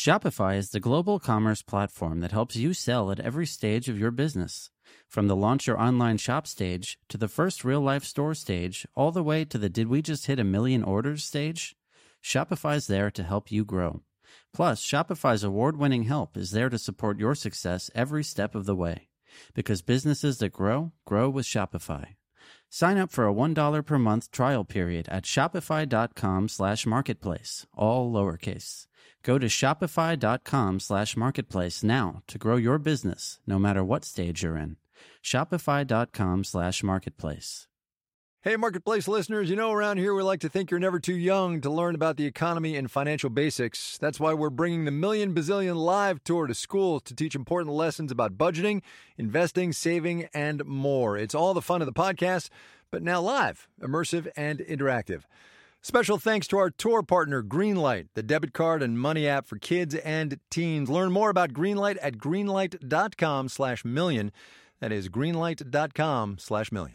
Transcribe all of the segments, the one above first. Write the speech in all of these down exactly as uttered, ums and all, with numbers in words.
Shopify is the global commerce platform that helps you sell at every stage of your business. From the launch your online shop stage to the first real-life store stage, all the way to the did we just hit a million orders stage, Shopify's there to help you grow. Plus, Shopify's award-winning help is there to support your success every step of the way. Because businesses that grow, grow with Shopify. Sign up for a one dollar per month trial period at shopify.com slash marketplace, all lowercase. Go to shopify.com slash marketplace now to grow your business, no matter what stage you're in. Shopify.com slash marketplace. Hey, Marketplace listeners, you know around here we like to think you're never too young to learn about the economy and financial basics. That's why we're bringing the Million Bazillion Live Tour to schools to teach important lessons about budgeting, investing, saving, and more. It's all the fun of the podcast, but now live, immersive, and interactive. Special thanks to our tour partner, Greenlight, the debit card and money app for kids and teens. Learn more about Greenlight at greenlight.com slash million. That is greenlight.com slash million.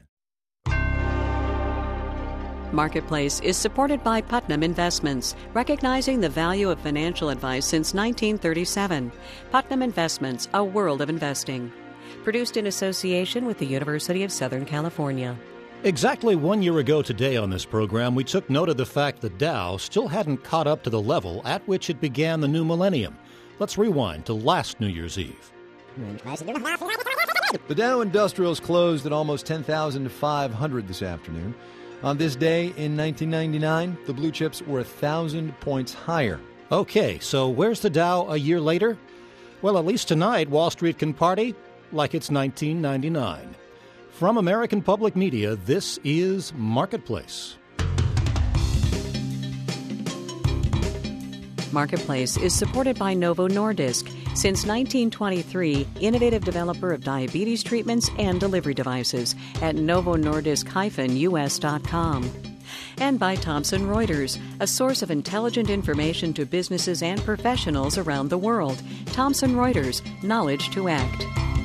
Marketplace is supported by Putnam Investments, recognizing the value of financial advice since nineteen thirty-seven. Putnam Investments, a world of investing. Produced in association with the University of Southern California. Exactly one year ago today on this program, we took note of the fact the Dow still hadn't caught up to the level at which it began the new millennium. Let's rewind to last New Year's Eve. The Dow Industrials closed at almost ten thousand five hundred this afternoon. On this day in nineteen ninety-nine, the blue chips were one thousand points higher. Okay, so where's the Dow a year later? Well, at least tonight, Wall Street can party like it's nineteen ninety-nine. From American Public Media, this is Marketplace. Marketplace is supported by Novo Nordisk. Since nineteen twenty-three, innovative developer of diabetes treatments and delivery devices at novo nordisk dash u s dot com. And by Thomson Reuters, a source of intelligent information to businesses and professionals around the world. Thomson Reuters, knowledge to act.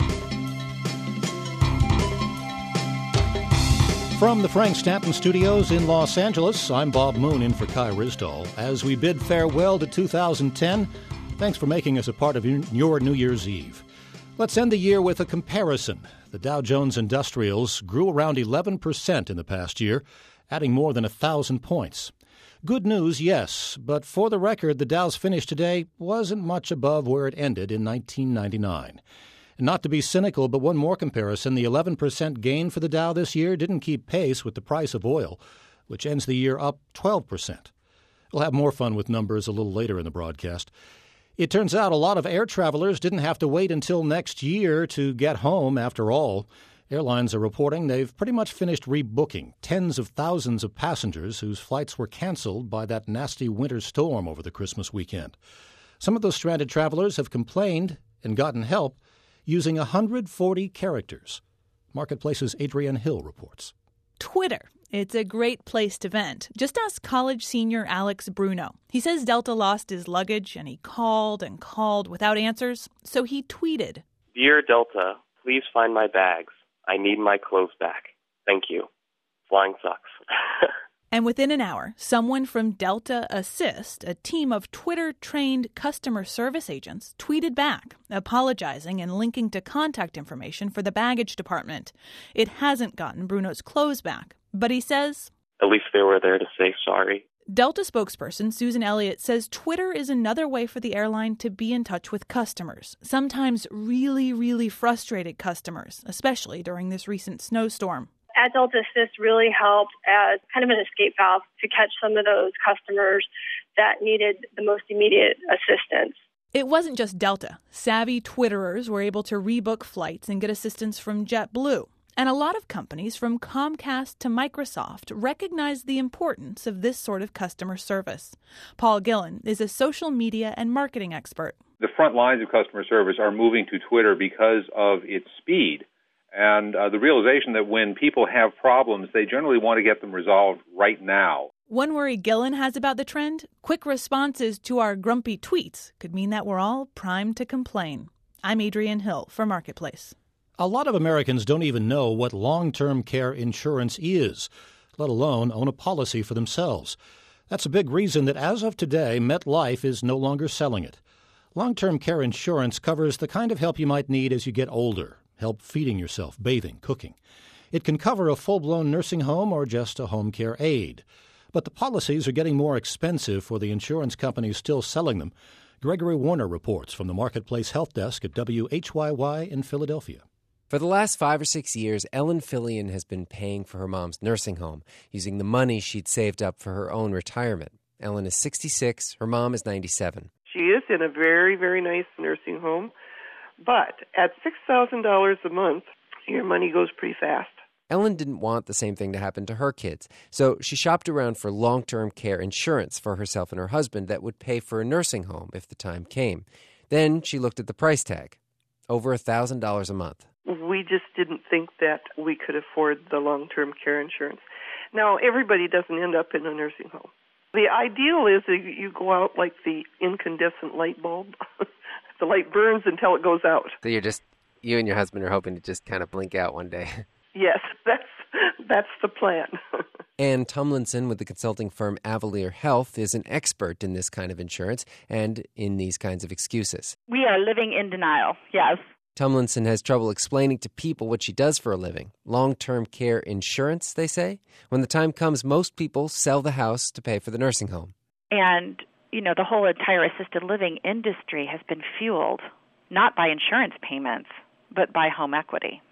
From the Frank Stanton Studios in Los Angeles, I'm Bob Moon in for Kai Risdall. As we bid farewell to two thousand ten, thanks for making us a part of your New Year's Eve. Let's end the year with a comparison. The Dow Jones Industrials grew around eleven percent in the past year, adding more than one thousand points. Good news, yes, but for the record, the Dow's finish today wasn't much above where it ended in nineteen ninety-nine. And not to be cynical, but one more comparison, the eleven percent gain for the Dow this year didn't keep pace with the price of oil, which ends the year up twelve percent. We'll have more fun with numbers a little later in the broadcast. It turns out a lot of air travelers didn't have to wait until next year to get home after all. Airlines are reporting they've pretty much finished rebooking tens of thousands of passengers whose flights were canceled by that nasty winter storm over the Christmas weekend. Some of those stranded travelers have complained and gotten help using one hundred forty characters. Marketplace's Adrienne Hill reports. Twitter. It's a great place to vent. Just ask college senior Alex Bruno. He says Delta lost his luggage and he called and called without answers, so he tweeted, "Dear Delta, please find my bags. I need my clothes back. Thank you. Flying sucks." And within an hour, someone from Delta Assist, a team of Twitter-trained customer service agents, tweeted back, apologizing and linking to contact information for the baggage department. It hasn't gotten Bruno's clothes back, but he says, "At least they were there to say sorry." Delta spokesperson Susan Elliott says Twitter is another way for the airline to be in touch with customers, sometimes really, really frustrated customers, especially during this recent snowstorm. At Delta Assist really helped as kind of an escape valve to catch some of those customers that needed the most immediate assistance. It wasn't just Delta. Savvy Twitterers were able to rebook flights and get assistance from JetBlue. And a lot of companies, from Comcast to Microsoft, recognize the importance of this sort of customer service. Paul Gillen is a social media and marketing expert. The front lines of customer service are moving to Twitter because of its speed. And uh, the realization that when people have problems, they generally want to get them resolved right now. One worry Gillen has about the trend, quick responses to our grumpy tweets could mean that we're all primed to complain. I'm Adrienne Hill for Marketplace. A lot of Americans don't even know what long-term care insurance is, let alone own a policy for themselves. That's a big reason that as of today, MetLife is no longer selling it. Long-term care insurance covers the kind of help you might need as you get older, help feeding yourself, bathing, cooking. It can cover a full-blown nursing home or just a home care aid. But the policies are getting more expensive for the insurance companies still selling them. Gregory Warner reports from the Marketplace Health Desk at W H Y Y in Philadelphia. For the last five or six years, Ellen Fillion has been paying for her mom's nursing home, using the money she'd saved up for her own retirement. Ellen is sixty-six. Her mom is ninety-seven. She is in a very, very nice nursing home. But at six thousand dollars a month, your money goes pretty fast. Ellen didn't want the same thing to happen to her kids, so she shopped around for long-term care insurance for herself and her husband that would pay for a nursing home if the time came. Then she looked at the price tag, over one thousand dollars a month. We just didn't think that we could afford the long-term care insurance. Now, everybody doesn't end up in a nursing home. The ideal is that you go out like the incandescent light bulb. The light burns until it goes out. So you're just, you and your husband are hoping to just kind of blink out one day. Yes, that's that's the plan. Ann Tumlinson with the consulting firm Avalier Health is an expert in this kind of insurance and in these kinds of excuses. We are living in denial, yes. Tumlinson has trouble explaining to people what she does for a living. Long-term care insurance, they say. When the time comes, most people sell the house to pay for the nursing home. And, you know, the whole entire assisted living industry has been fueled not by insurance payments, but by home equity.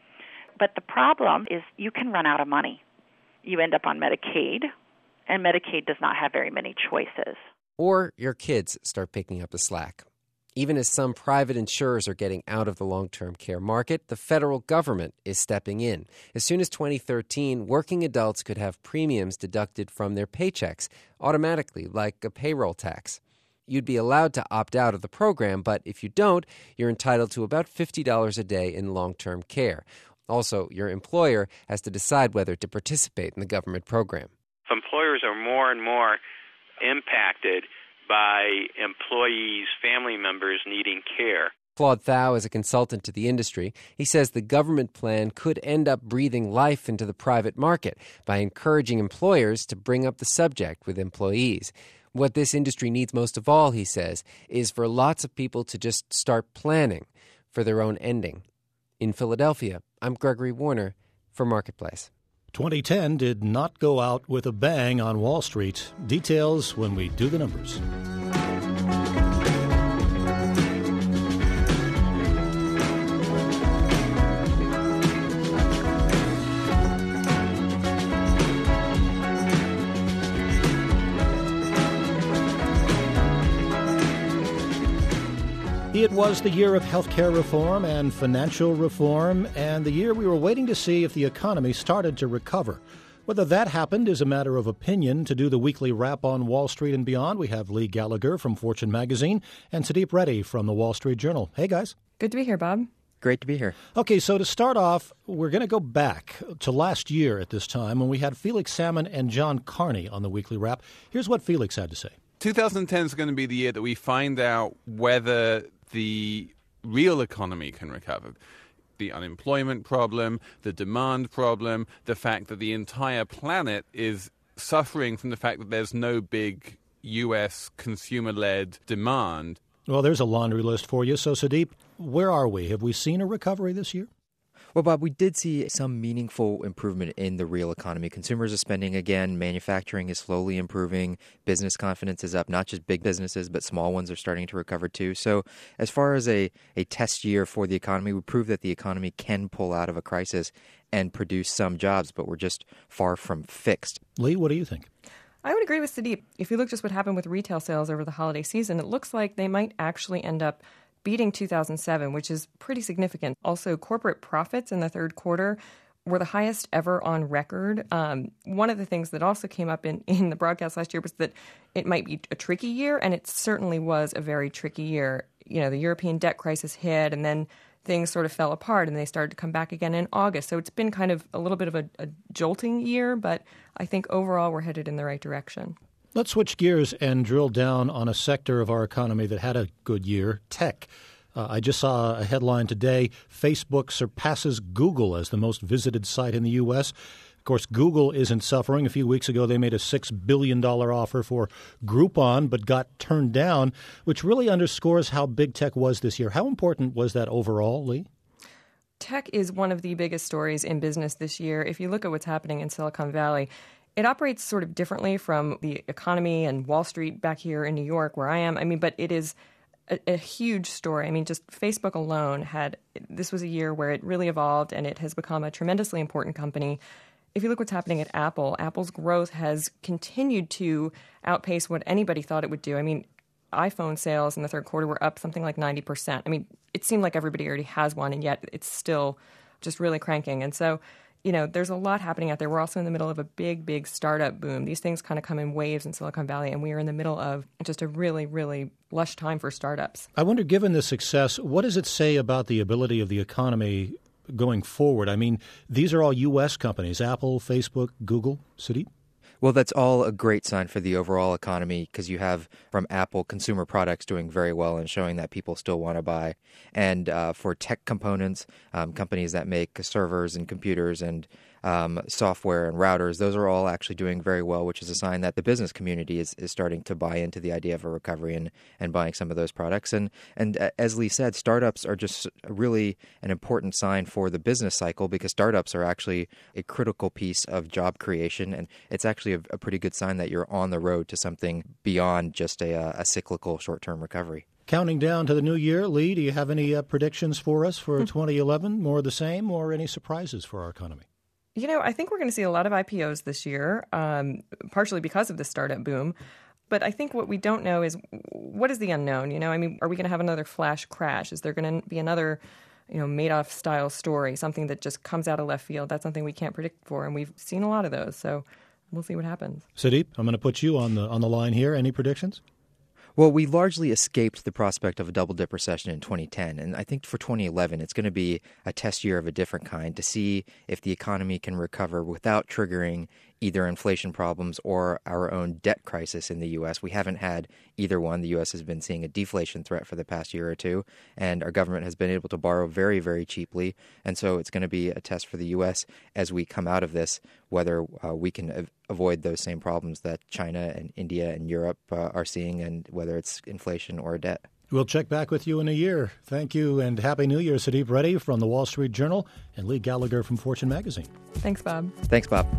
But the problem is you can run out of money. You end up on Medicaid, and Medicaid does not have very many choices. Or your kids start picking up the slack. Even as some private insurers are getting out of the long-term care market, the federal government is stepping in. As soon as twenty thirteen, working adults could have premiums deducted from their paychecks automatically, like a payroll tax. You'd be allowed to opt out of the program, but if you don't, you're entitled to about fifty dollars a day in long-term care. Also, your employer has to decide whether to participate in the government program. Employers are more and more impacted by employees' family members needing care. Claude Thao is a consultant to the industry. He says the government plan could end up breathing life into the private market by encouraging employers to bring up the subject with employees. What this industry needs most of all, he says, is for lots of people to just start planning for their own ending. In Philadelphia, I'm Gregory Warner for Marketplace. twenty ten did not go out with a bang on Wall Street. Details when we do the numbers. It was the year of healthcare reform and financial reform, and the year we were waiting to see if the economy started to recover. Whether that happened is a matter of opinion. To do the weekly wrap on Wall Street and beyond, we have Lee Gallagher from Fortune Magazine and Sudeep Reddy from the Wall Street Journal. Hey, guys. Good to be here, Bob. Great to be here. Okay, so to start off, we're going to go back to last year at this time when we had Felix Salmon and John Carney on the weekly wrap. Here's what Felix had to say. twenty ten is going to be the year that we find out whether the real economy can recover. The unemployment problem, the demand problem, the fact that the entire planet is suffering from the fact that there's no big U S consumer-led demand. Well, there's a laundry list for you. So, Sudeep, where are we? Have we seen a recovery this year? Well, Bob, we did see some meaningful improvement in the real economy. Consumers are spending again. Manufacturing is slowly improving. Business confidence is up. Not just big businesses, but small ones are starting to recover too. So as far as a, a test year for the economy, we proved that the economy can pull out of a crisis and produce some jobs, but we're just far from fixed. Lee, what do you think? I would agree with Sudeep. If you look just what happened with retail sales over the holiday season, it looks like they might actually end up beating two thousand seven, which is pretty significant. Also, corporate profits in the third quarter were the highest ever on record. Um, one of the things that also came up in, in the broadcast last year was that it might be a tricky year, and it certainly was a very tricky year. You know, the European debt crisis hit, and then things sort of fell apart, and they started to come back again in August. So it's been kind of a little bit of a, a jolting year, but I think overall we're headed in the right direction. Let's switch gears and drill down on a sector of our economy that had a good year, tech. Uh, I just saw a headline today, Facebook surpasses Google as the most visited site in the U S. course, Google isn't suffering. A few weeks ago, they made a six billion dollars offer for Groupon, but got turned down, which really underscores how big tech was this year. How important was that overall, Lee? Tech is one of the biggest stories in business this year. If you look at what's happening in Silicon Valley, it operates sort of differently from the economy and Wall Street back here in New York, where I am. I mean, but it is a, a huge story. I mean, just Facebook alone had, this was a year where it really evolved and it has become a tremendously important company. If you look what's happening at Apple, Apple's growth has continued to outpace what anybody thought it would do. I mean, iPhone sales in the third quarter were up something like ninety percent. I mean, it seemed like everybody already has one, and yet it's still just really cranking. And so, you know, there's a lot happening out there. We're also in the middle of a big, big startup boom. These things kind of come in waves in Silicon Valley, and we are in the middle of just a really, really lush time for startups. I wonder, given the success, what does it say about the ability of the economy going forward? I mean, these are all U S companies, Apple, Facebook, Google, Sudeep? Well, that's all a great sign for the overall economy because you have from Apple consumer products doing very well and showing that people still want to buy. And uh, for tech components, um, companies that make servers and computers and um, software and routers, those are all actually doing very well, which is a sign that the business community is, is starting to buy into the idea of a recovery and, and buying some of those products. And, and uh, as Lee said, startups are just really an important sign for the business cycle because startups are actually a critical piece of job creation. And it's actually a, a pretty good sign that you're on the road to something beyond just a, a cyclical short-term recovery. Counting down to the new year, Lee, do you have any uh, predictions for us for twenty eleven? More of the same or any surprises for our economy? You know, I think we're going to see a lot of I P Os this year, um, partially because of the startup boom. But I think what we don't know is what is the unknown? You know, I mean, are we going to have another flash crash? Is there going to be another, you know, Madoff-style story, something that just comes out of left field? That's something we can't predict for, and we've seen a lot of those. So we'll see what happens. Sudeep, I'm going to put you on the on the line here. Any predictions? Well, we largely escaped the prospect of a double-dip recession in twenty ten, and I think for twenty eleven it's going to be a test year of a different kind to see if the economy can recover without triggering either inflation problems or our own debt crisis in the U S. We haven't had either one. The U S has been seeing a deflation threat for the past year or two, and our government has been able to borrow very, very cheaply, and so it's going to be a test for the U S as we come out of this, whether uh, we can av- avoid those same problems that China and India and Europe uh, are seeing, and whether it's inflation or debt. We'll check back with you in a year. Thank you, and Happy New Year, Sudeep Reddy from the Wall Street Journal and Lee Gallagher from Fortune Magazine. Thanks, Bob. Thanks, Bob.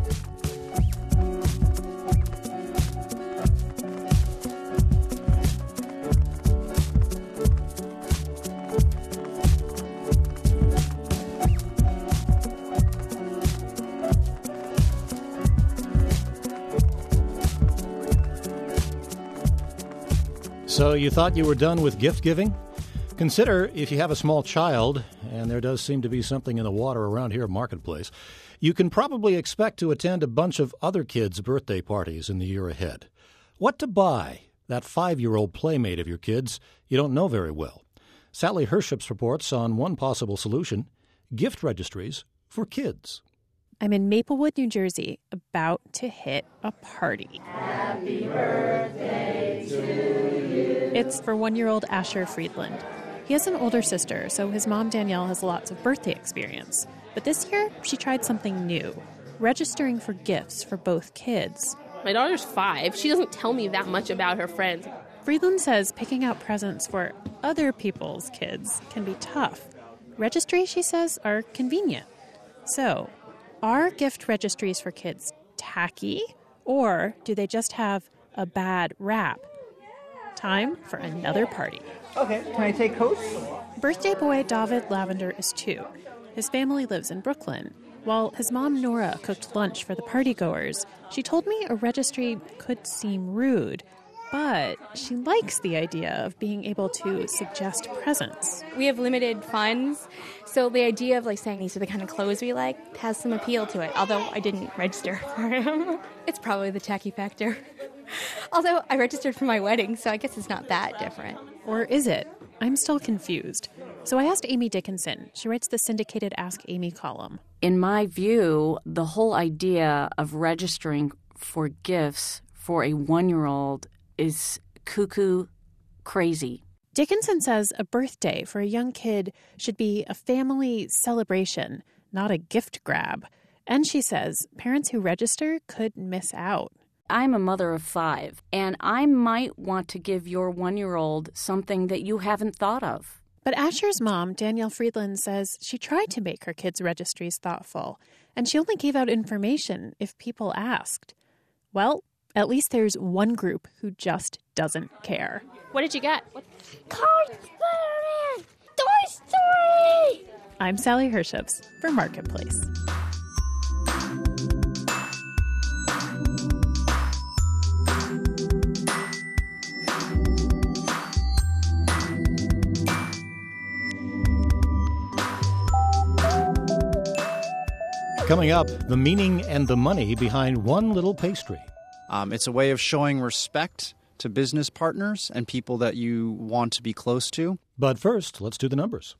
So you thought you were done with gift giving? Consider if you have a small child, and there does seem to be something in the water around here at Marketplace, you can probably expect to attend a bunch of other kids' birthday parties in the year ahead. What to buy? That five-year-old playmate of your kids you don't know very well. Sally Herships reports on one possible solution, gift registries for kids. I'm in Maplewood, New Jersey, about to hit a party. Happy birthday to you. It's for one-year-old Asher Friedland. He has an older sister, so his mom, Danielle, has lots of birthday experience. But this year, she tried something new, registering for gifts for both kids. My daughter's five. She doesn't tell me that much about her friends. Friedland says picking out presents for other people's kids can be tough. Registries, she says, are convenient. So, are gift registries for kids tacky, or do they just have a bad rap? Time for another party. Okay, can I take Coach? Birthday boy David Lavender is two. His family lives in Brooklyn. While his mom Nora cooked lunch for the partygoers, she told me a registry could seem rude, but she likes the idea of being able to suggest presents. We have limited funds, so the idea of like saying these are the kind of clothes we like has some appeal to it, although I didn't register for them. It's probably the tacky factor. Although I registered for my wedding, so I guess it's not that different. Or is it? I'm still confused. So I asked Amy Dickinson. She writes the syndicated Ask Amy column. In my view, the whole idea of registering for gifts for a one-year-old is cuckoo crazy. Dickinson says a birthday for a young kid should be a family celebration, not a gift grab. And she says parents who register could miss out. I'm a mother of five, and I might want to give your one-year-old something that you haven't thought of. But Asher's mom, Danielle Friedland, says she tried to make her kids' registries thoughtful, and she only gave out information if people asked. Well, at least there's one group who just doesn't care. What did you get? Cards, Spider-Man! Toy Story! I'm Sally Herships for Marketplace. Coming up, the meaning and the money behind one little pastry. Um, it's a way of showing respect to business partners and people that you want to be close to. But first, let's do the numbers.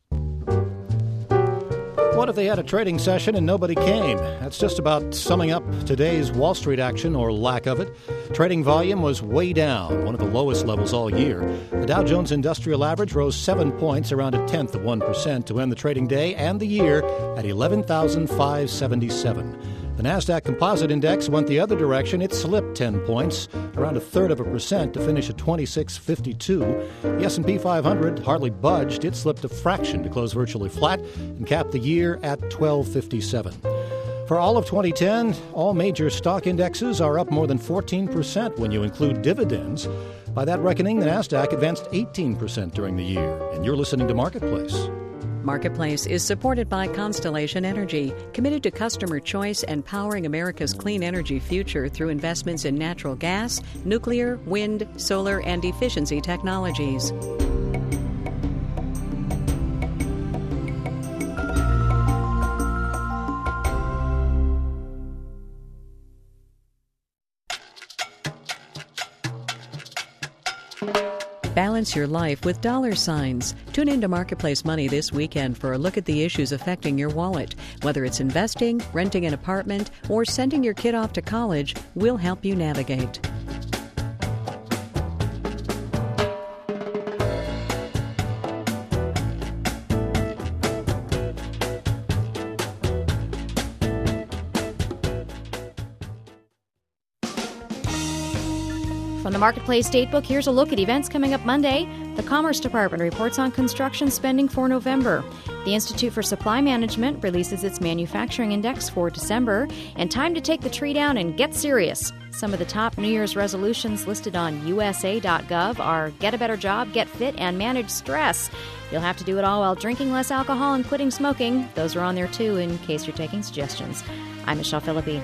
What if they had a trading session and nobody came? That's just about summing up today's Wall Street action, or lack of it. Trading volume was way down, one of the lowest levels all year. The Dow Jones Industrial Average rose seven points, around a tenth of one percent, to end the trading day and the year at eleven thousand five hundred seventy-seven. The NASDAQ Composite Index went the other direction. It slipped ten points, around a third of a percent, to finish at twenty-six fifty-two. The S and P five hundred hardly budged. It slipped a fraction to close virtually flat and capped the year at twelve fifty-seven. For all of twenty ten, all major stock indexes are up more than fourteen percent when you include dividends. By that reckoning, the NASDAQ advanced eighteen percent during the year. And you're listening to Marketplace. Marketplace is supported by Constellation Energy, committed to customer choice and powering America's clean energy future through investments in natural gas, nuclear, wind, solar, and efficiency technologies. Balance your life with dollar signs. Tune into Marketplace Money this weekend for a look at the issues affecting your wallet. Whether it's investing, renting an apartment, or sending your kid off to college, we'll help you navigate. From the Marketplace Datebook, here's a look at events coming up Monday. The Commerce Department reports on construction spending for November. The Institute for Supply Management releases its manufacturing index for December. And time to take the tree down and get serious. Some of the top New Year's resolutions listed on U S A dot gov are get a better job, get fit, and manage stress. You'll have to do it all while drinking less alcohol and quitting smoking. Those are on there, too, in case you're taking suggestions. I'm Michelle Philippi.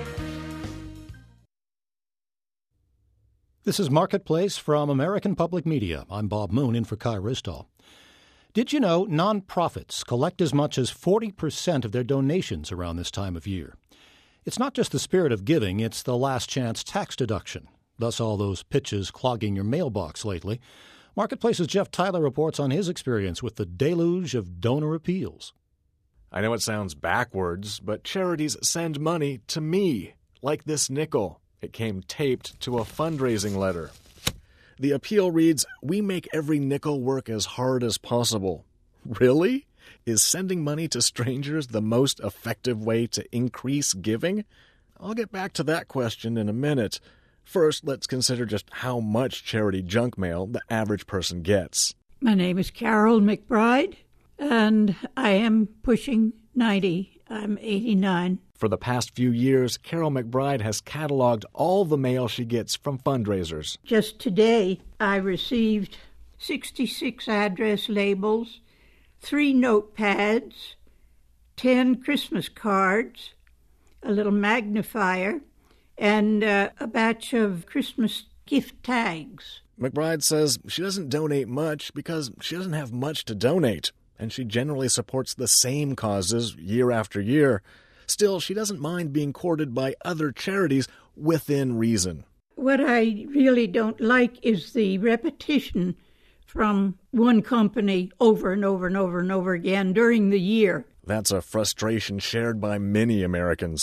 This is Marketplace from American Public Media. I'm Bob Moon, in for Kai Risdall. Did you know nonprofits collect as much as forty percent of their donations around this time of year? It's not just the spirit of giving, it's the last chance tax deduction. Thus all those pitches clogging your mailbox lately. Marketplace's Jeff Tyler reports on his experience with the deluge of donor appeals. I know it sounds backwards, but charities send money to me, like this nickel. It came taped to a fundraising letter. The appeal reads, "We make every nickel work as hard as possible." Really? Is sending money to strangers the most effective way to increase giving? I'll get back to that question in a minute. First, let's consider just how much charity junk mail the average person gets. My name is Carol McBride, and I am pushing ninety. I'm eighty-nine. For the past few years, Carol McBride has cataloged all the mail she gets from fundraisers. Just today, I received sixty-six address labels, three notepads, ten Christmas cards, a little magnifier, and uh, a batch of Christmas gift tags. McBride says she doesn't donate much because she doesn't have much to donate, and she generally supports the same causes year after year. Still, she doesn't mind being courted by other charities within reason. What I really don't like is the repetition from one company over and over and over and over again during the year. That's a frustration shared by many Americans.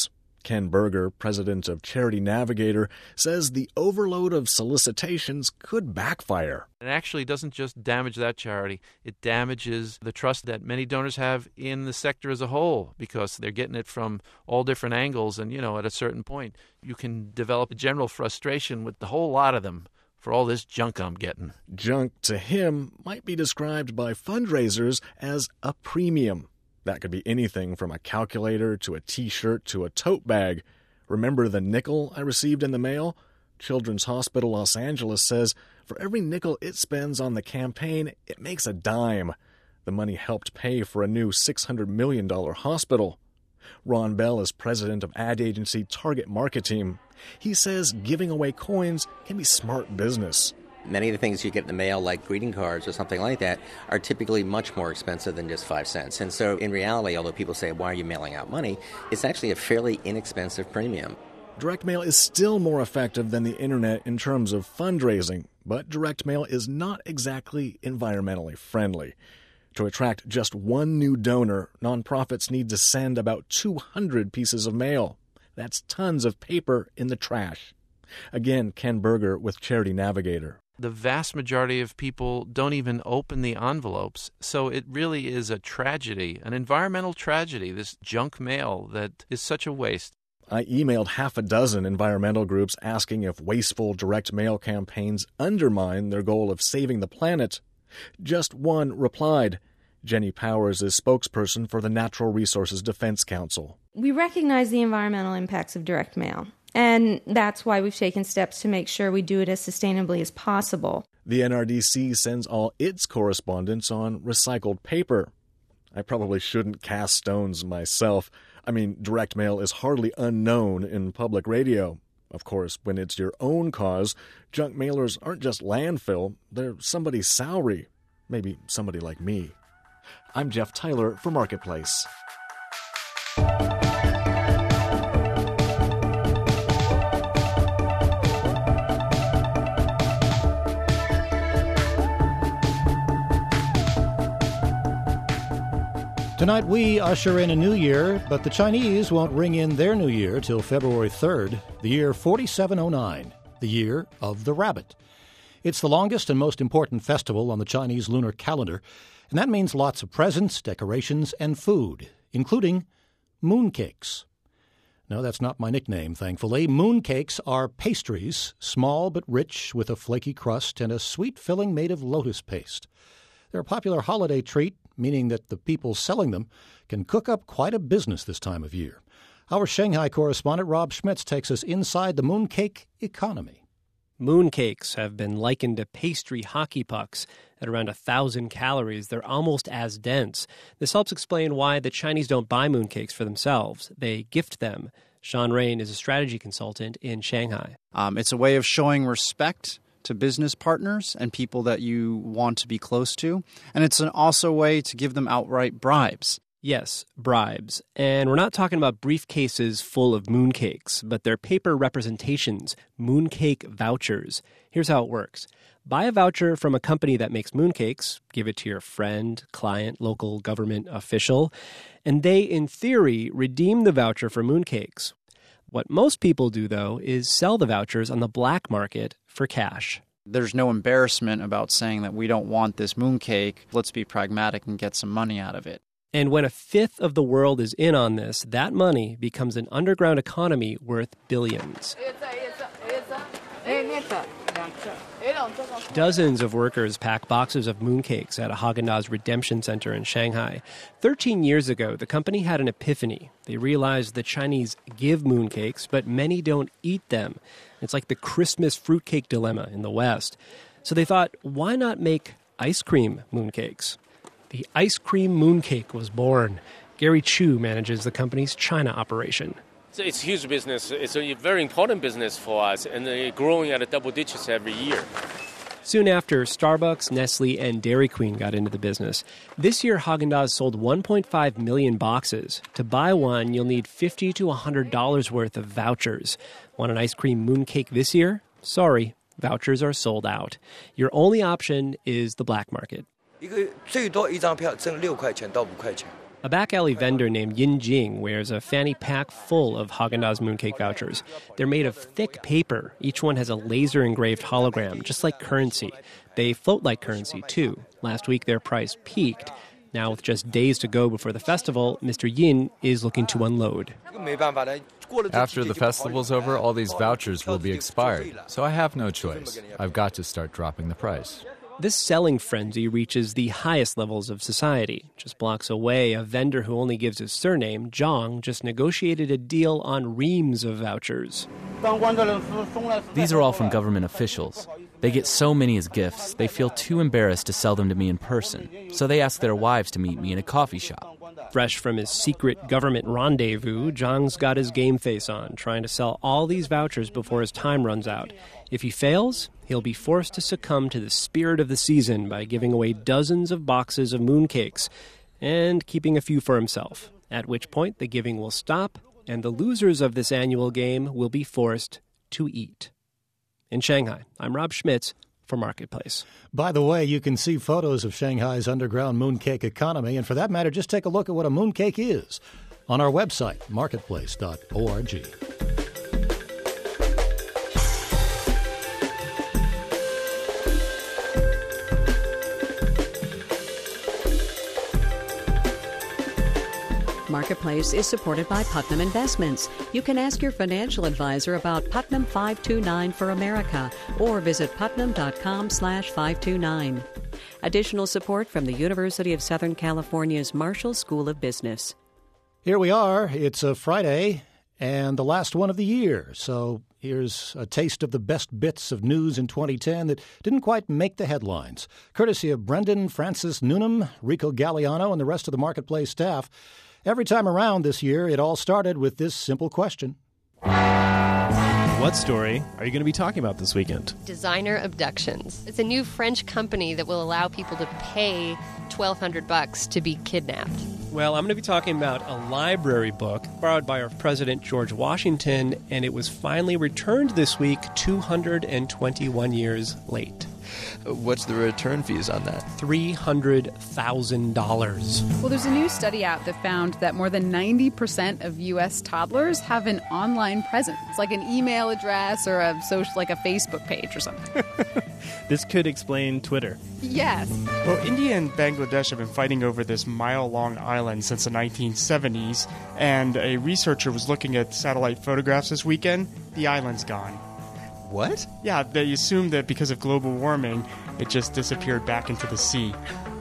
Ken Berger, president of Charity Navigator, says the overload of solicitations could backfire. It actually doesn't just damage that charity. It damages the trust that many donors have in the sector as a whole because they're getting it from all different angles. And, you know, at a certain point, you can develop a general frustration with the whole lot of them for all this junk I'm getting. Junk, to him, might be described by fundraisers as a premium. That could be anything from a calculator to a T-shirt to a tote bag. Remember the nickel I received in the mail? Children's Hospital Los Angeles says for every nickel it spends on the campaign, it makes a dime. The money helped pay for a new six hundred million dollars hospital. Ron Bell is president of ad agency Target Marketing. He says giving away coins can be smart business. Many of the things you get in the mail, like greeting cards or something like that, are typically much more expensive than just five cents. And so in reality, although people say, why are you mailing out money, it's actually a fairly inexpensive premium. Direct mail is still more effective than the internet in terms of fundraising, but direct mail is not exactly environmentally friendly. To attract just one new donor, nonprofits need to send about two hundred pieces of mail. That's tons of paper in the trash. Again, Ken Berger with Charity Navigator. The vast majority of people don't even open the envelopes, so it really is a tragedy, an environmental tragedy, this junk mail that is such a waste. I emailed half a dozen environmental groups asking if wasteful direct mail campaigns undermine their goal of saving the planet. Just one replied. Jenny Powers is spokesperson for the Natural Resources Defense Council. We recognize the environmental impacts of direct mail, and that's why we've taken steps to make sure we do it as sustainably as possible. The N R D C sends all its correspondence on recycled paper. I probably shouldn't cast stones myself. I mean, direct mail is hardly unknown in public radio. Of course, when it's your own cause, junk mailers aren't just landfill, they're somebody's salary. Maybe somebody like me. I'm Jeff Tyler for Marketplace. Tonight we usher in a new year, but the Chinese won't ring in their new year till February third, the year forty-seven oh nine, the year of the rabbit. It's the longest and most important festival on the Chinese lunar calendar, and that means lots of presents, decorations, and food, including mooncakes. No, that's not my nickname, thankfully. Mooncakes are pastries, small but rich, with a flaky crust and a sweet filling made of lotus paste. They're a popular holiday treat, meaning that the people selling them can cook up quite a business this time of year. Our Shanghai correspondent Rob Schmitz takes us inside the mooncake economy. Mooncakes have been likened to pastry hockey pucks. At around one thousand calories, they're almost as dense. This helps explain why the Chinese don't buy mooncakes for themselves. They gift them. Sean Rain is a strategy consultant in Shanghai. Um, it's a way of showing respect to business partners and people that you want to be close to. And it's an also a way to give them outright bribes. Yes, bribes. And we're not talking about briefcases full of mooncakes, but they're paper representations, mooncake vouchers. Here's how it works. Buy a voucher from a company that makes mooncakes, give it to your friend, client, local government official, and they, in theory, redeem the voucher for mooncakes. What most people do, though, is sell the vouchers on the black market for cash. There's no embarrassment about saying that we don't want this mooncake. Let's be pragmatic and get some money out of it. And when a fifth of the world is in on this, that money becomes an underground economy worth billions. Dozens of workers pack boxes of mooncakes at a Haagen-Dazs redemption center in Shanghai. Thirteen years ago, the company had an epiphany. They realized the Chinese give mooncakes, but many don't eat them. It's like the Christmas fruitcake dilemma in the West. So they thought, why not make ice cream mooncakes? The ice cream mooncake was born. Gary Chu manages the company's China operation. It's a huge business. It's a very important business for us, and they're growing at a double digits every year. Soon after, Starbucks, Nestle, and Dairy Queen got into the business. This year, Haagen-Dazs sold one point five million boxes. To buy one, you'll need fifty to one hundred dollars worth of vouchers. Want an ice cream mooncake this year? Sorry, vouchers are sold out. Your only option is the black market. A back-alley vendor named Yin Jing wears a fanny pack full of Haagen-Dazs mooncake vouchers. They're made of thick paper. Each one has a laser-engraved hologram, just like currency. They float like currency, too. Last week, their price peaked. Now, with just days to go before the festival, Mister Yin is looking to unload. After the festival's over, all these vouchers will be expired, so I have no choice. I've got to start dropping the price. This selling frenzy reaches the highest levels of society. Just blocks away, a vendor who only gives his surname, Zhang, just negotiated a deal on reams of vouchers. These are all from government officials. They get so many as gifts, they feel too embarrassed to sell them to me in person. So they ask their wives to meet me in a coffee shop. Fresh from his secret government rendezvous, Zhang's got his game face on, trying to sell all these vouchers before his time runs out. If he fails, he'll be forced to succumb to the spirit of the season by giving away dozens of boxes of mooncakes and keeping a few for himself, at which point the giving will stop and the losers of this annual game will be forced to eat. In Shanghai, I'm Rob Schmitz for Marketplace. By the way, you can see photos of Shanghai's underground mooncake economy, and for that matter, just take a look at what a mooncake is on our website, marketplace dot org. Marketplace is supported by Putnam Investments. You can ask your financial advisor about Putnam five two nine for America or visit putnam.com slash 529. Additional support from the University of Southern California's Marshall School of Business. Here we are. It's a Friday and the last one of the year. So here's a taste of the best bits of news in twenty ten that didn't quite make the headlines. Courtesy of Brendan Francis Noonan, Rico Galliano, and the rest of the Marketplace staff. Every time around this year, it all started with this simple question. What story are you going to be talking about this weekend? Designer Abductions. It's a new French company that will allow people to pay twelve hundred bucks to be kidnapped. Well, I'm going to be talking about a library book borrowed by our President George Washington, and it was finally returned this week, two hundred twenty-one years late. What's the return fees on that? three hundred thousand dollars. Well, there's a new study out that found that more than ninety percent of U S toddlers have an online presence, like an email address or a social, like a Facebook page or something. This could explain Twitter. Yes. Well, India and Bangladesh have been fighting over this mile-long island since the nineteen seventies, and a researcher was looking at satellite photographs this weekend. The island's gone. What? Yeah, they assumed that because of global warming, it just disappeared back into the sea.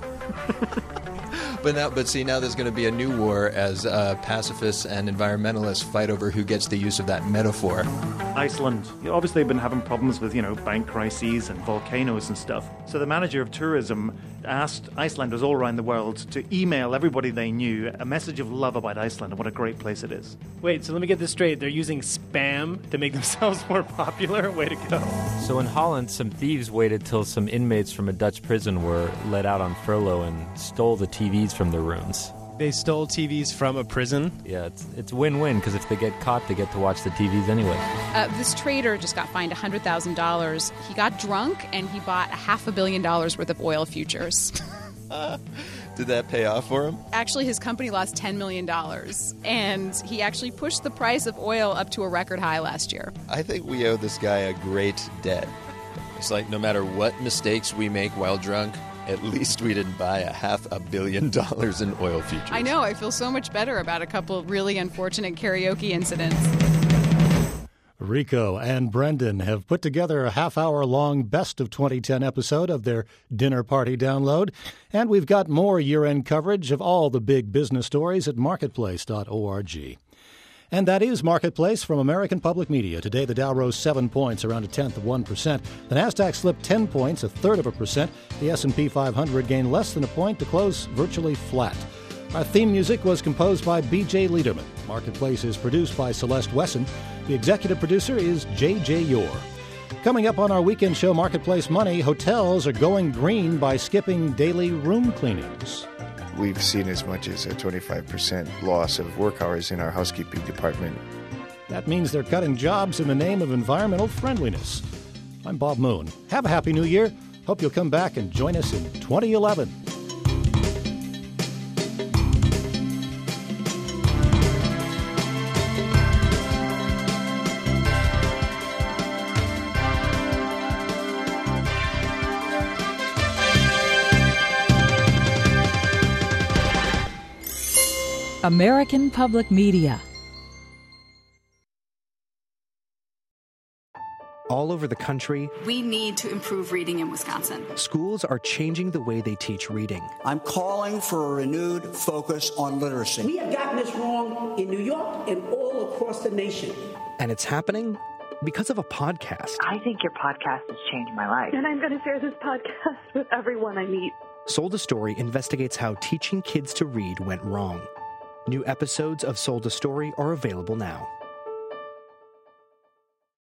But now, but see, now there's going to be a new war as uh, pacifists and environmentalists fight over who gets the use of that metaphor. Iceland, you know, obviously, they've been having problems with, you know, bank crises and volcanoes and stuff. So the manager of tourism asked Icelanders all around the world to email everybody they knew a message of love about Iceland and what a great place it is. Wait, so let me get this straight. They're using spam to make themselves more popular? Way to go. So in Holland, some thieves waited till some inmates from a Dutch prison were let out on furlough and stole the T Vs from their rooms. They stole T Vs from a prison? Yeah, it's it's win-win, because if they get caught, they get to watch the T Vs anyway. Uh, this trader just got fined one hundred thousand dollars. He got drunk, and he bought a half a billion dollars worth of oil futures. uh, did that pay off for him? Actually, his company lost ten million dollars, and he actually pushed the price of oil up to a record high last year. I think we owe this guy a great debt. It's like no matter what mistakes we make while drunk, at least we didn't buy a half a billion dollars in oil futures. I know. I feel so much better about a couple of really unfortunate karaoke incidents. Rico and Brendan have put together a half-hour-long Best of twenty ten episode of their Dinner Party download, and we've got more year-end coverage of all the big business stories at marketplace dot org. And that is Marketplace from American Public Media. Today, the Dow rose seven points, around a tenth of one percent. The Nasdaq slipped ten points, a third of a percent. The S and P five hundred gained less than a point to close virtually flat. Our theme music was composed by B J Liederman. Marketplace is produced by Celeste Wesson. The executive producer is J J Yore. Coming up on our weekend show, Marketplace Money, hotels are going green by skipping daily room cleanings. We've seen as much as a twenty-five percent loss of work hours in our housekeeping department. That means they're cutting jobs in the name of environmental friendliness. I'm Bob Moon. Have a happy new year. Hope you'll come back and join us in twenty eleven. American Public Media. All over the country, we need to improve reading in Wisconsin. Schools are changing the way they teach reading. I'm calling for a renewed focus on literacy. We have gotten this wrong in New York and all across the nation. And it's happening because of a podcast. I think your podcast has changed my life. And I'm going to share this podcast with everyone I meet. Sold a Story investigates how teaching kids to read went wrong. New episodes of Sold a Story are available now.